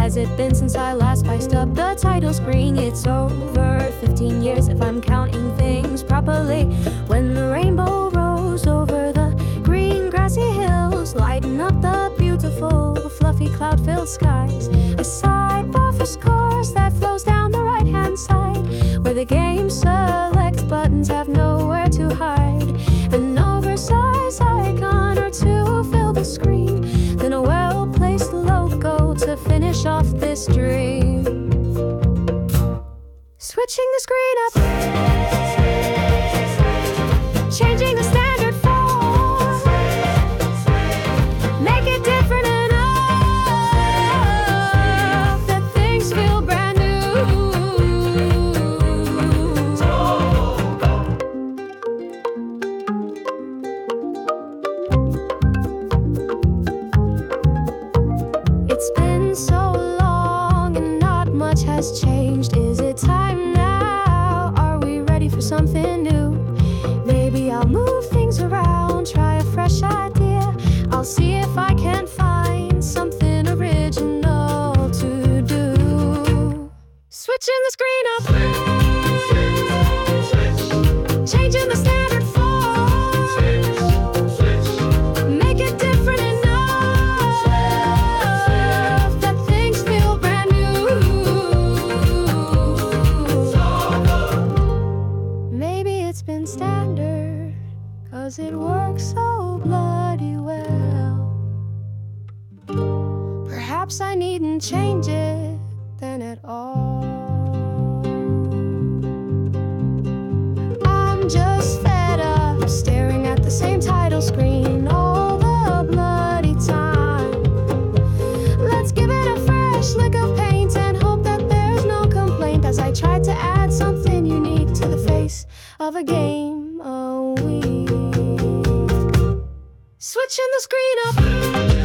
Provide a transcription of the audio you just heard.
has it been since I last spiced up the title screen? It's over 15 years if I'm counting things properly. When the rainbow rose over the green grassy hills, lighting up the beautiful fluffy cloud-filled skies. A sidebar for scores that flows down the right-hand side, where the game select buttons have nowhere to hide. An oversized icon or two fill the screen, then a well-placed logo to finish off this dream. Switching the screen up, changing the standard form, make it different enough that things feel brand new. It's been so long and not much has changed. Is it time now? Are we ready for something new? Maybe I'll move things around, try a fresh idea. I'll see if I can find something original to do. Switching the screen up, changing the standard form, make it different enough that things feel brand new. Maybe it's been standard, 'cause it works so bloody well. Perhaps I needn't change it then at all. I'm just fed up staring at the same title screen all the bloody time. Let's give it a fresh lick of paint and hope that there's no complaint as I try to add something unique to the face of a game a week. Switching the screen up,